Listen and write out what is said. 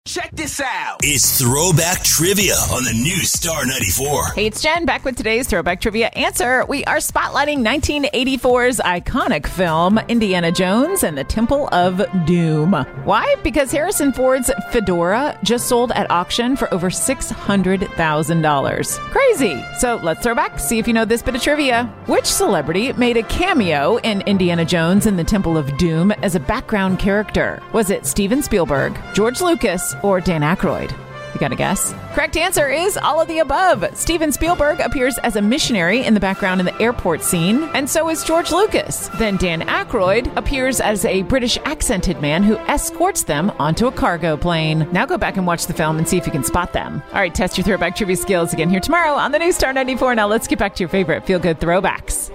Check this out. It's Throwback Trivia on the new Star 94. Hey, it's Jen back with today's Throwback Trivia answer. We are spotlighting 1984's iconic film, Indiana Jones and the Temple of Doom. Why? Because Harrison Ford's fedora just sold at auction for over $600,000. Crazy. So let's throw back, see if you know this bit of trivia. Which celebrity made a cameo in Indiana Jones and the Temple of Doom as a background character? Was it Steven Spielberg, George Lucas, or Dan Aykroyd? You got to guess? Correct answer is all of the above. Steven Spielberg appears as a missionary in the background in the airport scene, and so is George Lucas. Then Dan Aykroyd appears as a British accented man who escorts them onto a cargo plane. Now go back and watch the film and see if you can spot them. All right, test your throwback trivia skills again here tomorrow on the new Star 94. Now let's get back to your favorite feel-good throwbacks.